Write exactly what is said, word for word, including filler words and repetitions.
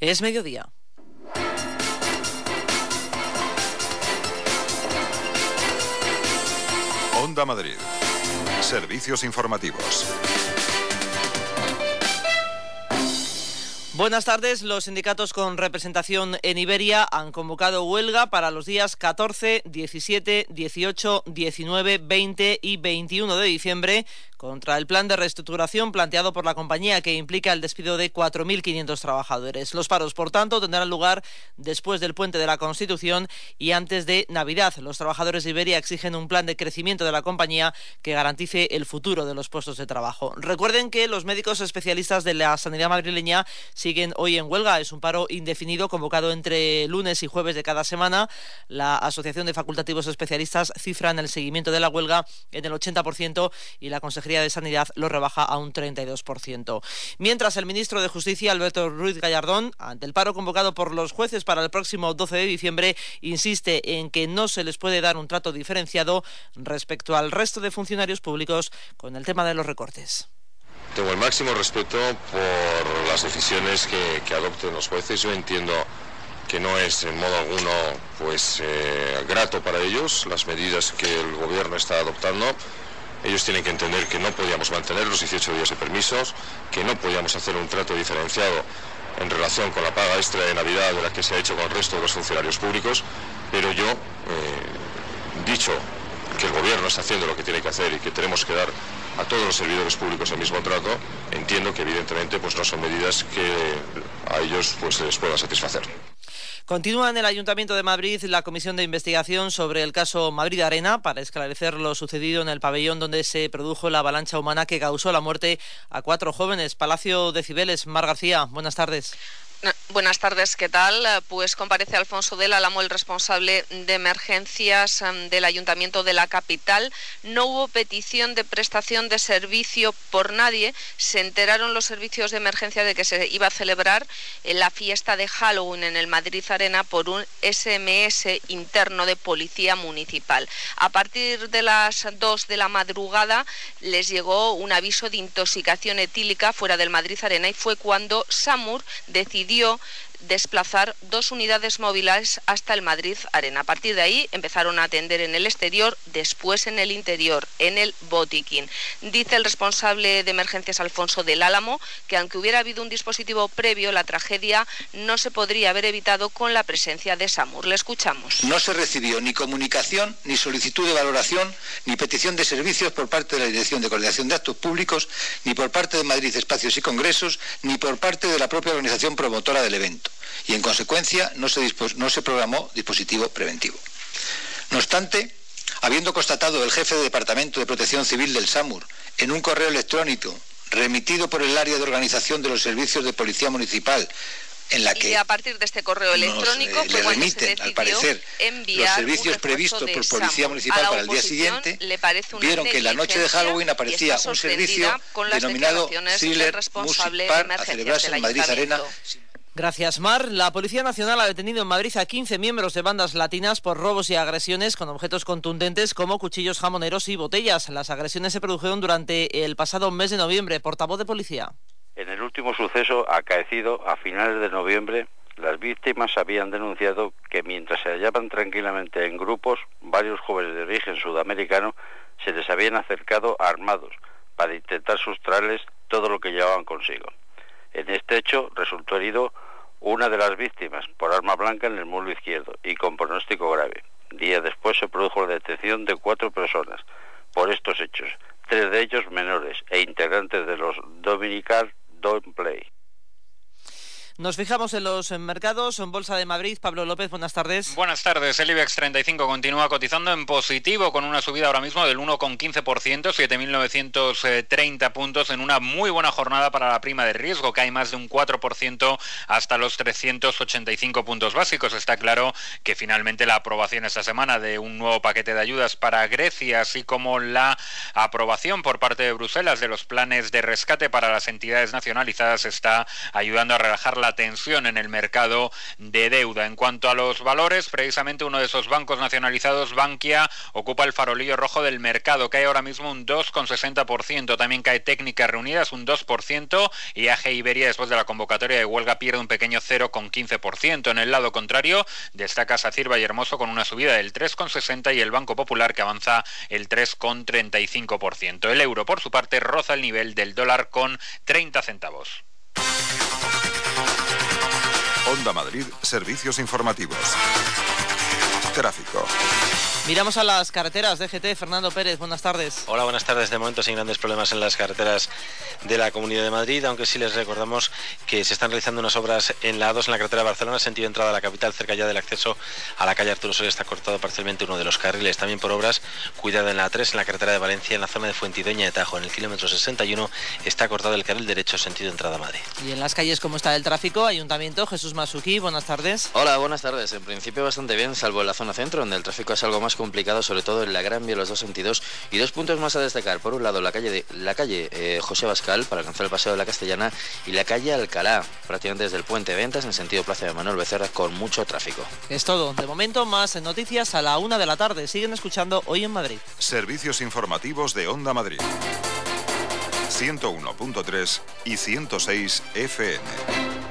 Es mediodía. Onda Madrid. Servicios informativos. Buenas tardes. Los sindicatos con representación en Iberia han convocado huelga para los días catorce, diecisiete, dieciocho, diecinueve, veinte y veintiuno de diciembre contra el plan de reestructuración planteado por la compañía, que implica el despido de cuatro mil quinientos trabajadores. Los paros, por tanto, tendrán lugar después del puente de la Constitución y antes de Navidad. Los trabajadores de Iberia exigen un plan de crecimiento de la compañía que garantice el futuro de los puestos de trabajo. Recuerden que los médicos especialistas de la sanidad madrileña siguen hoy en huelga. Es un paro indefinido convocado entre lunes y jueves de cada semana. La Asociación de Facultativos Especialistas cifra en el seguimiento de la huelga en el ochenta por ciento y la Consejería de Sanidad lo rebaja a un treinta y dos por ciento. Mientras, el ministro de Justicia, Alberto Ruiz Gallardón, ante el paro convocado por los jueces para el próximo doce de diciembre, insiste en que no se les puede dar un trato diferenciado respecto al resto de funcionarios públicos con el tema de los recortes. Tengo el máximo respeto por las decisiones que, que adopten los jueces. Yo entiendo que no es en modo alguno pues eh, grato para ellos las medidas que el gobierno está adoptando. Ellos tienen que entender que no podíamos mantener los dieciocho días de permisos, que no podíamos hacer un trato diferenciado en relación con la paga extra de Navidad de la que se ha hecho con el resto de los funcionarios públicos, pero yo, eh, dicho que el gobierno está haciendo lo que tiene que hacer y que tenemos que dar a todos los servidores públicos el mismo trato, entiendo que evidentemente pues no son medidas que a ellos pues les pueda satisfacer. Continúa en el Ayuntamiento de Madrid la comisión de investigación sobre el caso Madrid Arena para esclarecer lo sucedido en el pabellón donde se produjo la avalancha humana que causó la muerte a cuatro jóvenes. Palacio de Cibeles, Mar García, buenas tardes. Buenas tardes, ¿qué tal? Pues comparece Alfonso del Álamo, el responsable de emergencias del Ayuntamiento de la capital. No hubo petición de prestación de servicio por nadie. Se enteraron los servicios de emergencia de que se iba a celebrar la fiesta de Halloween en el Madrid Arena por un ese eme ese interno de Policía Municipal. A partir de las dos de la madrugada les llegó un aviso de intoxicación etílica fuera del Madrid Arena y fue cuando SAMUR decidió desplazar dos unidades móviles hasta el Madrid Arena. A partir de ahí empezaron a atender en el exterior, después en el interior, en el botiquín. Dice el responsable de emergencias, Alfonso del Álamo, que aunque hubiera habido un dispositivo previo, la tragedia no se podría haber evitado con la presencia de SAMUR. Le escuchamos. No se recibió ni comunicación, ni solicitud de valoración, ni petición de servicios por parte de la Dirección de Coordinación de Actos Públicos, ni por parte de Madrid Espacios y Congresos, ni por parte de la propia organización promotora del evento. Y en consecuencia no se, dispos- no se programó dispositivo preventivo. No obstante, habiendo constatado el jefe de Departamento de Protección Civil del SAMUR en un correo electrónico remitido por el área de organización de los servicios de Policía Municipal, en la que y a partir de este correo electrónico nos, eh, le remiten, al parecer, los servicios previstos por Policía Municipal para el día siguiente, vieron que en la noche de Halloween aparecía un servicio denominado Thriller Music Park a celebrarse en Madrid Arena. Gracias, Mar. La Policía Nacional ha detenido en Madrid a quince miembros de bandas latinas por robos y agresiones con objetos contundentes como cuchillos jamoneros y botellas. Las agresiones se produjeron durante el pasado mes de noviembre. Portavoz de Policía. En el último suceso acaecido a finales de noviembre, las víctimas habían denunciado que mientras se hallaban tranquilamente en grupos, varios jóvenes de origen sudamericano se les habían acercado armados para intentar sustraerles todo lo que llevaban consigo. En este hecho resultó herido una de las víctimas por arma blanca en el muslo izquierdo y con pronóstico grave. Días después se produjo la detención de cuatro personas por estos hechos, tres de ellos menores e integrantes de los Dominical Don't Play. Nos fijamos en los mercados. En Bolsa de Madrid, Pablo López, buenas tardes. Buenas tardes. El IBEX treinta y cinco continúa cotizando en positivo con una subida ahora mismo del uno coma quince por ciento, siete mil novecientos treinta puntos en una muy buena jornada para la prima de riesgo, que hay más de un cuatro por ciento hasta los trescientos ochenta y cinco puntos básicos. Está claro que finalmente la aprobación esta semana de un nuevo paquete de ayudas para Grecia, así como la aprobación por parte de Bruselas de los planes de rescate para las entidades nacionalizadas, está ayudando a relajar la la tensión en el mercado de deuda. En cuanto a los valores, precisamente uno de esos bancos nacionalizados, Bankia, ocupa el farolillo rojo del mercado, cae ahora mismo un dos coma sesenta por ciento. También cae Técnicas Reunidas un dos por ciento y A G Iberia, después de la convocatoria de huelga, pierde un pequeño cero coma quince por ciento. En el lado contrario, destaca SACIR Vallehermoso con una subida del tres coma sesenta y el Banco Popular, que avanza el tres coma treinta y cinco por ciento. El euro, por su parte, roza el nivel del dólar con treinta centavos. Onda Madrid, servicios informativos. Tráfico. Miramos a las carreteras. D G T, Fernando Pérez, buenas tardes. Hola, buenas tardes. De momento sin grandes problemas en las carreteras de la Comunidad de Madrid, aunque sí les recordamos que se están realizando unas obras en la A dos, en la carretera de Barcelona, sentido entrada a la capital, cerca ya del acceso a la calle Arturo Soria. Está cortado parcialmente uno de los carriles. También por obras, cuidado en la A tres, en la carretera de Valencia, en la zona de Fuentidueña de Tajo, en el kilómetro sesenta y uno, está cortado el carril derecho, sentido entrada a Madrid. Y en las calles, ¿cómo está el tráfico? Ayuntamiento, Jesús Masuquí, buenas tardes. Hola, buenas tardes. En principio bastante bien, salvo en la zona centro, donde el tráfico es algo más complicado, sobre todo en la Gran Vía, los dos sentidos, y dos puntos más a destacar. Por un lado, la calle de la calle eh, José Bascal, para alcanzar el Paseo de la Castellana, y la calle Alcalá, prácticamente desde el Puente Ventas, en sentido Plaza de Manuel Becerra, con mucho tráfico. Es todo. De momento, más noticias a la una de la tarde. Siguen escuchando Hoy en Madrid. Servicios informativos de Onda Madrid. ciento uno punto tres y ciento seis F M.